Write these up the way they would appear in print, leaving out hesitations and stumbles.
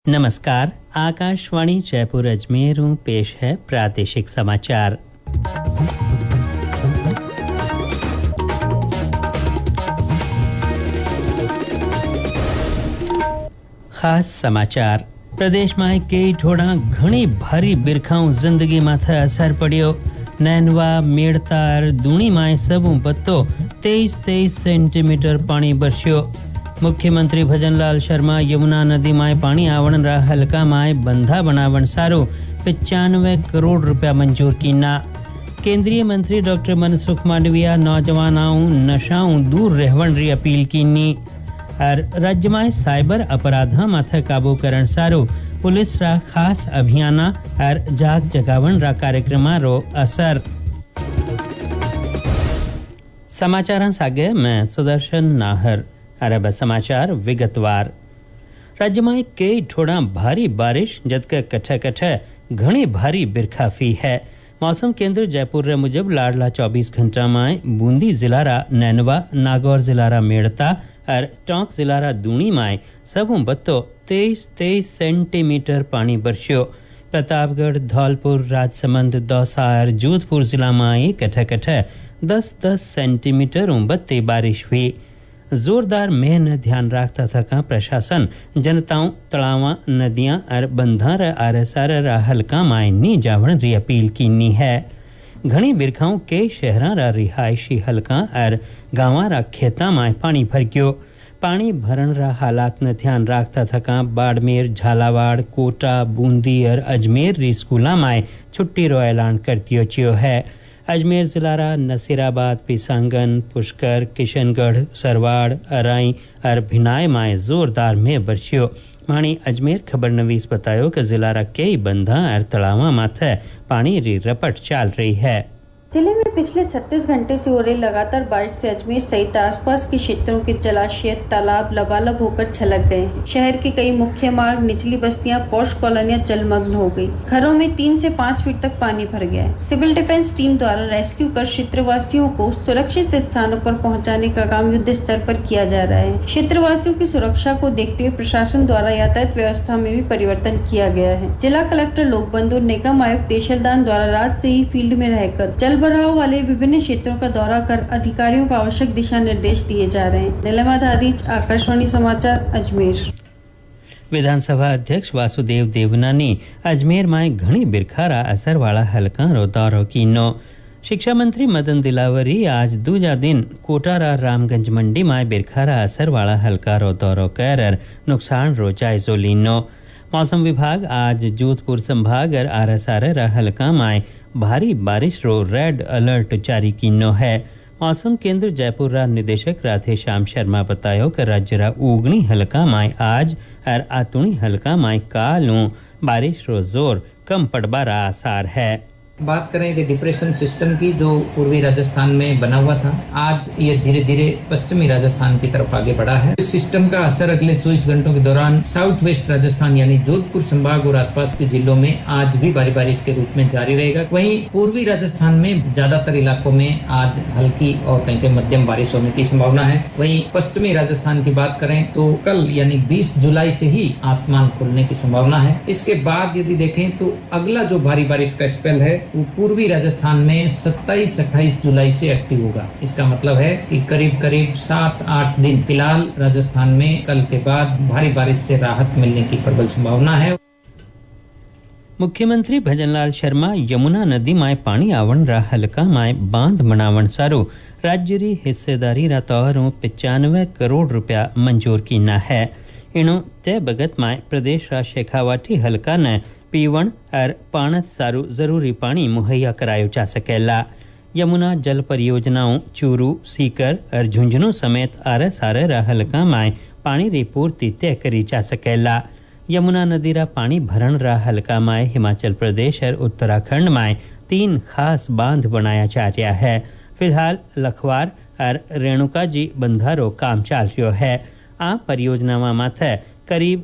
नमस्कार, आकाशवाणी जयपुर अजमेर पेश है प्रादेशिक समाचार। खास समाचार। प्रदेश में कई ठोड़ा घणी भारी बिरखाऊ जिंदगी माथे असर पड़ियो। नैनवा मेड़ता दूणी माय सबू बत्तो 23 सेंटीमीटर पानी बरस्यो। मुख्यमंत्री भजनलाल शर्मा यमुना नदी माय पानी आवण रा हल्का माय बंधा बनावण सारो 95 करोड़ रुपया मंजूर कीना। केंद्रीय मंत्री डॉक्टर मनसुख मांडविया नौजवानों नशाओं दूर रहवण री अपील कीनी। और राज्य में साइबर अपराधा माथे काबू करण सारो पुलिस रा खास अभियाना और जाग जगावण रा कार्यक्रमा रो असर। समाचार सागे मैं सुदर्शन नाहर। अरब समाचार विगतवार। राज्य में कई ठोड़ा भारी बारिश जबकि कठे कठे घनी भारी बिरखाफी है। मौसम केंद्र जयपुर रे मुजब लाडला 24 घंटा में बूंदी जिला रा नैनवा, नागौर जिला रा मेड़ता और टोंक जिला रा दूणी में सबू बत्तो 23 सेंटीमीटर पानी बरस्यो। प्रतापगढ़, धौलपुर, राजसमंद, दौसा और जोधपुर जिला में कठे कठे 10 सेंटीमीटर बत्ती बारिश हुई। जोरदार मेह न ध्यान रखता था प्रशासन जनताओं तलावा, नदियां और बंधार आरसार रा हल्का माय नी जावण री अपील कीनी है। घणी बिरखाओं के शहरा रा रिहायशी हल्का और गांवा रा खेता माय पानी भर गयो। पानी भरण रा हालात न ध्यान रखता था बाड़मेर, झालावाड़, कोटा, बूंदी और अजमेर री स्कूला माय छुट्टी रो ऐलान कर दियो चियो है। अजमेर जिला रा नसीराबाद, पिसांगन, पुष्कर, किशनगढ़, सरवाड़, अराई और भिनाय माय जोरदार में बरस्यो। माणी अजमेर खबरनवीस बतायो कि जिला रा कई बंधा और तलावा माथे पानी री रपट चाल रही है। जिले में पिछले 36 घंटे से हो रही लगातार बारिश से अजमेर सहित आसपास के क्षेत्रों के जलाशय, तालाब लबालब होकर छलक गए हैं। शहर के कई मुख्य मार्ग, निचली बस्तियां, पौष कॉलोनियां जलमग्न हो गई। घरों में 3 से 5 फीट तक पानी भर गया है। सिविल डिफेंस टीम द्वारा रेस्क्यू कर क्षेत्रवासियों को सुरक्षित स्थानों पर पहुँचाने का काम युद्ध स्तर पर किया जा रहा है। क्षेत्रवासियों की सुरक्षा को देखते हुए प्रशासन द्वारा यातायात व्यवस्था में भी परिवर्तन किया गया है। जिला कलेक्टर लोकबंधु, निगम आयुक्त देशलदान द्वारा रात से ही फील्ड में रहकर जल भराव वाले विभिन्न क्षेत्रों का दौरा कर अधिकारियों को आवश्यक दिशा निर्देश दिए जा रहे हैं। नीलिमा धारीच, आकाशवाणी समाचार, अजमेर। विधानसभा अध्यक्ष वासुदेव देवनानी अजमेर में घणी बिरखारा असर वाला हल्का रो दौरो कीनो। शिक्षा मंत्री मदन दिलावरी आज दूजा दिन कोटारा रामगंज मंडी में बिरखारा असर वाला हल्का रो दौरो कर नुकसान रो जायजो लीनो। मौसम विभाग आज जोधपुर संभाग और आरसार हल्का में भारी बारिश रो रेड अलर्ट जारी कीनो है। मौसम केंद्र जयपुर रा निदेशक राधे श्याम शर्मा बतायो कि राज्य रा उगनी हल्का माय आज और आतुणी हल्का माय कालू बारिश रो जोर कम पड़बा रा आसार है। बात करें कि डिप्रेशन सिस्टम की जो पूर्वी राजस्थान में बना हुआ था, आज ये धीरे धीरे पश्चिमी राजस्थान की तरफ आगे बढ़ा है। इस सिस्टम का असर अगले 24 घंटों के दौरान साउथ वेस्ट राजस्थान यानी जोधपुर संभाग और आसपास के जिलों में आज भी भारी बारिश के रूप में जारी रहेगा। वहीं पूर्वी राजस्थान में ज्यादातर इलाकों में आज हल्की और कहीं कहीं मध्यम बारिश होने की संभावना है। वहीं पश्चिमी राजस्थान की बात करें तो कल यानी 20 जुलाई से ही आसमान खुलने की संभावना है। इसके बाद यदि देखें तो अगला जो भारी बारिश का स्पेल है वो पूर्वी राजस्थान में 27-28 जुलाई से एक्टिव होगा। इसका मतलब है कि करीब 7-8 दिन फिलहाल राजस्थान में कल के बाद भारी बारिश से राहत मिलने की प्रबल संभावना है। मुख्यमंत्री भजनलाल शर्मा यमुना नदी में पानी आवण रा हल्का में बांध बनावण सारो राज्य री हिस्सेदारी रा तौर 95 करोड़ रुपया मंजूर कीना है। इनो तय बगत में प्रदेश रा शेखावाटी हल्का ने पीवण और पाणत सारू जरूरी पानी मुहैया करायो जा सकेला। यमुना जल परियोजनाओं चूरू, सीकर और झुंझुनू समेत आरसार हल्का में पानी री पूर्ति तय करी जा सकेला। यमुना नदी रा पानी भरण रा हल्का में हिमाचल प्रदेश और उत्तराखंड में 3 खास बांध बनाया जा रहा है। फिलहाल लखवार और रेणुका जी बंधारो काम चल रहा है। आ परियोजना माथे करीब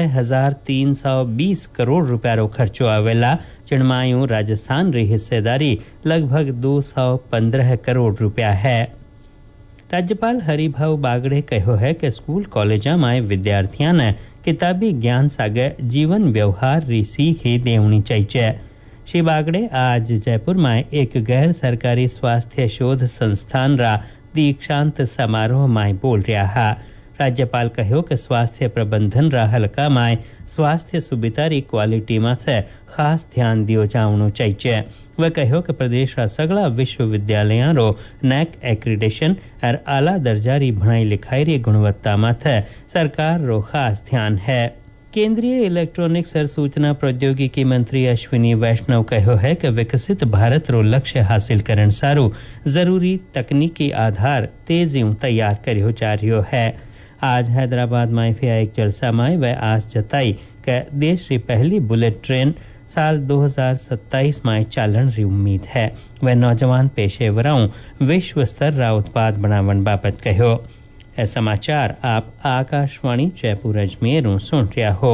11,320 करोड़ रुपया रो खर्चो आवेला, जिनमायूं राजस्थान री हिस्सेदारी लगभग 215 करोड़ रुपया है। राज्यपाल हरिभाऊ बागड़े कहो है कि स्कूल कॉलेजा में विद्यार्थियों ने किताबी ज्ञान सागे जीवन व्यवहार री सीख ही देवनी चाहिए। श्री बागड़े आज जयपुर में एक गैर सरकारी स्वास्थ्य शोध संस्थान रा दीक्षांत समारोह में बोल रहा है। राज्यपाल कहो कि स्वास्थ्य प्रबंधन रा हलका में स्वास्थ्य सुविधा री क्वालिटी में से खास ध्यान दियो जावनो चाहिए। वह कहो कि प्रदेश रा सगला विश्वविद्यालयों रो नैक एक्रीडेशन और आला दर्जा री भणाई लिखाई री गुणवत्ता में सरकार रो खास ध्यान है। केंद्रीय इलेक्ट्रॉनिक्स और सूचना प्रौद्योगिकी मंत्री अश्विनी वैष्णव कहो है कि विकसित भारत रो लक्ष्य हासिल करन सारू जरूरी तकनीकी आधार तेजी तैयार करियो जा रही है। आज हैदराबाद में एक जलसा में वह आस जताई कि देश की पहली बुलेट ट्रेन साल 2027 में चालन री उम्मीद है। वह नौजवान पेशेवरों विश्व स्तर रा उत्पाद बनावन बाबत कहो। यह समाचार आप आकाशवाणी जयपुर अजमेर सुन रहा हो।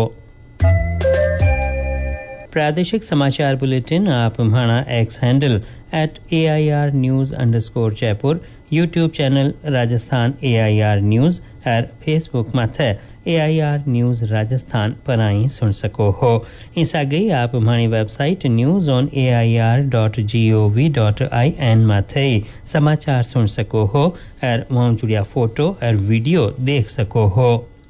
प्रादेशिक समाचार बुलेटिन आप हमारा X handle @AIR News_ Jaipur, YouTube channel Rajasthan AIR news और फेसबुक माथे AIR न्यूज राजस्थान पर आई सुन सको हो। इस आगे आप हमारी वेबसाइट news.air.gov.in माथे समाचार सुन सको हो और वहाँ जुड़िया फोटो और वीडियो देख सको हो।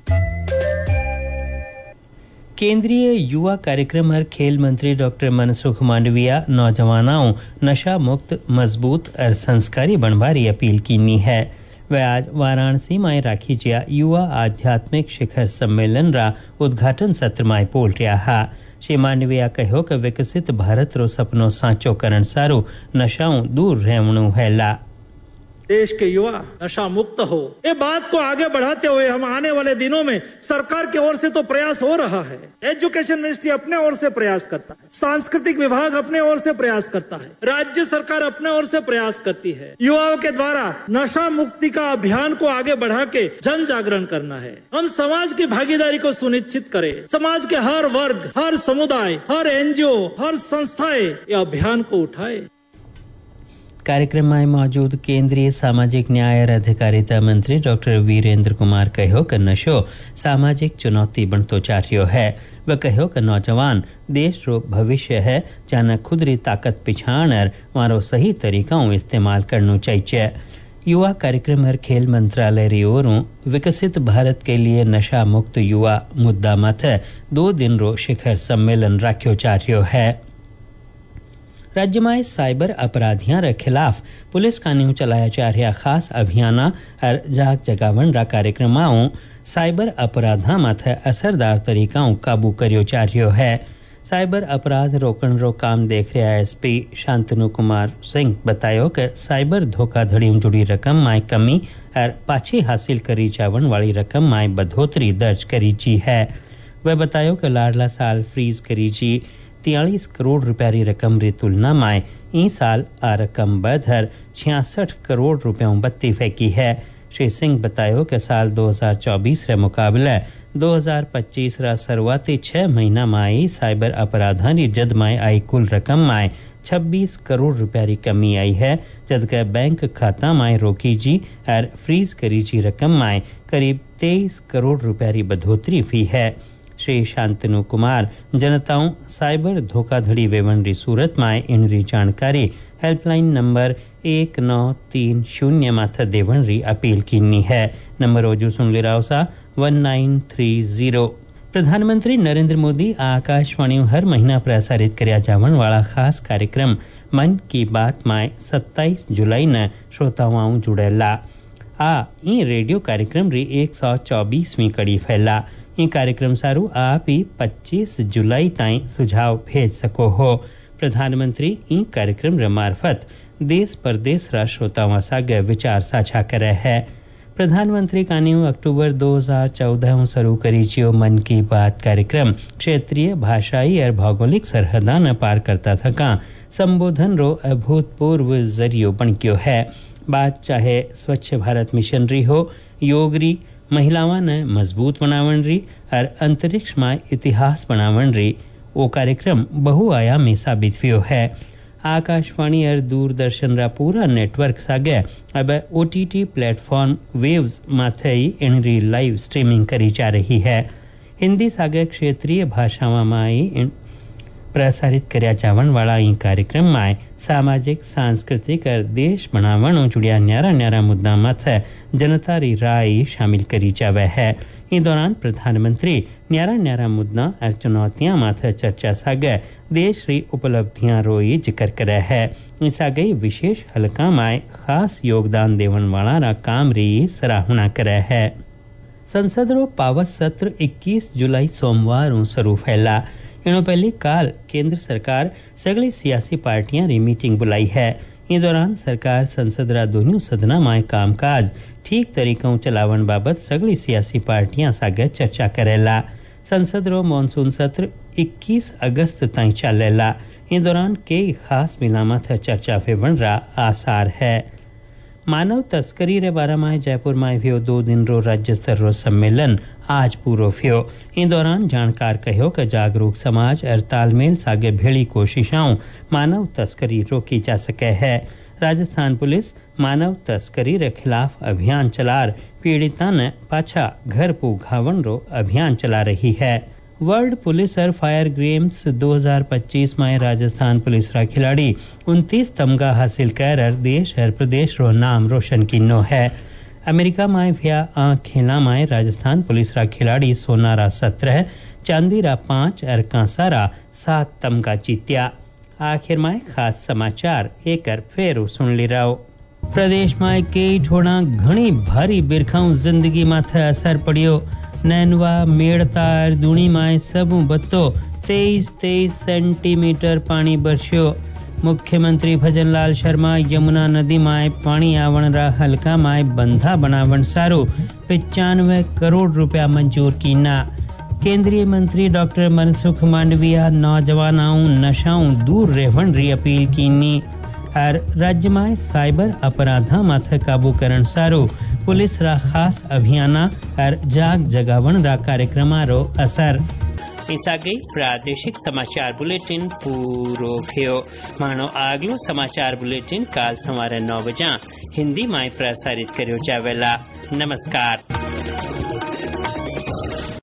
केंद्रीय युवा कार्यक्रम और खेल मंत्री डॉक्टर मनसुख मांडविया नौजवानों नशा मुक्त मजबूत और संस्कारी बनवारी अपील की है। वह आज वाराणसी में राखी जिया युवा आध्यात्मिक शिखर सम्मेलन रा उद्घाटन सत्र में बोल रहा है। श्री मांडविया कहो कि विकसित भारत रो सपनो साचो करण सारू नशाओं दूर रहवणु हैला। देश के युवा नशा मुक्त हो, ये बात को आगे बढ़ाते हुए हम आने वाले दिनों में सरकार की ओर से तो प्रयास हो रहा है। एजुकेशन मिनिस्ट्री अपने ओर से प्रयास करता है, सांस्कृतिक विभाग अपने ओर से प्रयास करता है, राज्य सरकार अपने ओर से प्रयास करती है। युवाओं के द्वारा नशा मुक्ति का अभियान को आगे बढ़ा के जन जागरण करना है। हम समाज की भागीदारी को सुनिश्चित करें। समाज के हर वर्ग, हर समुदाय, हर NGO, हर संस्थाएं ये अभियान को उठाए। कार्यक्रम में मौजूद केंद्रीय सामाजिक न्याय और अधिकारिता मंत्री डॉक्टर वीरेंद्र कुमार कहो कि नशो सामाजिक चुनौती बनतो जा रही है। वह कहो कि नौजवान देश रो भविष्य है, जाना खुद री ताकत पिछाण और मारो सही तरीकाओं इस्तेमाल करनो चाहिए। युवा कार्यक्रम और खेल मंत्रालय री ओरों विकसित भारत के लिए नशा मुक्त युवा मुद्दा माथे 2 दिन रो शिखर सम्मेलन राख्यो जा रही है। राज्य में साइबर अपराधियों के खिलाफ पुलिस कानून चलाया जा रहा खास अभियान और जाग जगावन रा कार्यक्रमों साइबर अपराधा माथे असरदार तरीकाओं काबू करियो जा रही है। साइबर अपराध रोकण रो काम देख रहा SP शांतनु कुमार सिंह बतायो कि साइबर धोखाधड़ी जुड़ी रकम में कमी और पाछी हासिल करी जावन वाली रकम में बढ़ोतरी दर्ज करी जी है। वह बतायो कि लाडला साल फ्रीज करी जी 43 करोड़ रुपया री रकम री तुलना में ई साल आ रकम बढ़कर 66 करोड़ रुपयों बत्ती फेंकी है। श्री सिंह बतायो कि साल 2024 रे मुकाबले 2025 रा शुरुआती 6 महीना में आई साइबर अपराधां री जद में आई कुल रकम में 26 करोड़ रुपया री कमी आई है, जबकि बैंक खाता में रोकी जी और फ्रीज करी जी रकम में करीब 23 करोड़ रुपया री बढ़ोतरी हुई है। श्री शांतनु कुमार जनताओं साइबर धोखाधड़ी वेवन री सूरत में इनरी जानकारी हेल्पलाइन नंबर 1930 माथे देवन री अपील की है। नंबर ओजू सुन ले रहा सा 1930। प्रधानमंत्री नरेंद्र मोदी आकाशवाणी हर महीना प्रसारित करया जावन वाला खास कार्यक्रम मन की बात में 27 जुलाई न श्रोताओं जुड़ेला। ई रेडियो कार्यक्रम री 124वीं कड़ी फैला। ई कार्यक्रम सारू आप ही 25 जुलाई ताई सुझाव भेज सको हो। प्रधानमंत्री ई कार्यक्रम रे मार्फत देश परदेश रा श्रोताओं सागे विचार साझा करे है। प्रधानमंत्री कान्यू अक्टूबर 2014 शुरू करी जियो मन की बात कार्यक्रम क्षेत्रीय भाषाई और भौगोलिक सरहदा न पार करता थका संबोधन रो अभूतपूर्व जरियो बन गयो है। बात चाहे स्वच्छ भारत मिशन री हो, योग री, महिलावां ने मजबूत बनावन री और अंतरिक्ष में इतिहास बनावन री, वो कार्यक्रम बहुआयामी साबित हुयो है। आकाशवाणी और दूरदर्शन रा पूरा नेटवर्क सागे अब OTT प्लेटफॉर्म वेव्स माथे इनरी लाइव स्ट्रीमिंग करी जा रही है। हिंदी सागे क्षेत्रीय भाषाओं प्रसारित कर्या जावण वाला ई कार्यक्रम में सामाजिक सांस्कृतिक और देश बनावण जुड़िया न्यारा न्यारा मुद्दा माथे जनता री राय शामिल करी जावे है। इस दौरान प्रधानमंत्री न्यारा न्यारा मुद्दा और चुनौतियां माथे चर्चा सागे देश री उपलब्धियां रोई जिक्र करे है। इस आगे विशेष हलका में खास योगदान देवन वाला रा काम री सराहना करे है। संसद रो पावत सत्र 21 जुलाई सोमवार शुरू फैला। इनो पहले काल केंद्र सरकार सगली सियासी पार्टियां री मीटिंग बुलाई है। इस दौरान सरकार संसद रा दोनों सदना में कामकाज ठीक तरीकों चलावन बाबत सगली सियासी पार्टियां सागे चर्चा करेला। संसद रो मॉनसून सत्र 21 अगस्त तक चलेला। इस दौरान कई खास मिलामत चर्चा फेवण रा आसार है। मानव तस्करी रे बारे में जयपुर में भी 2 दिन रो राज्य स्तर रो सम्मेलन आज पूरो थियो। इन दौरान जानकार कहो कि जागरूक समाज और तालमेल सागे भेड़ी कोशिशों मानव तस्करी रोकी जा सके है। राजस्थान पुलिस मानव तस्करी रे खिलाफ अभियान चलार पीड़िता ने पाछा घर पू घावन रो अभियान चला रही है। वर्ल्ड पुलिस और फायर गेम्स 2025 में राजस्थान पुलिस रा खिलाड़ी 29 तमगा हासिल कर देश और प्रदेश रो नाम रोशन किनो है। अमेरिका में भया खेला में राजस्थान पुलिस रा खिलाड़ी सोना रा 17, चांदी रा 5 और कांसा रा 7 तमगा जीत्या। आखिर में खास समाचार एक फेरू सुन ली रहो। प्रदेश में कई ठोड़ा घनी भारी बिरखाऊ जिंदगी माथे असर पड़ियो। नैनवा मेड़ता दूणी में सबू बत्तो 23 सेंटीमीटर पानी बरस्यो। मुख्यमंत्री भजनलाल शर्मा यमुना नदी में पानी आवण रा हल्का में बंधा बनावण सारू 95 करोड़ रुपया मंजूर कीना। केंद्रीय मंत्री डॉक्टर मनसुख मांडविया नौजवानों नशाओं दूर रहण री अपील कीनी। और राज्य में साइबर अपराधा माथे काबू करण सारू पुलिस रा खास अभियान और जाग जगावण रा कार्यक्रम रो असर। इसा गई प्रादेशिक समाचार बुलेटिन पूरो थियो। मानो आगलो समाचार बुलेटिन काल सवारे 9 बजे हिंदी में प्रसारित कर्यो जावेला। नमस्कार।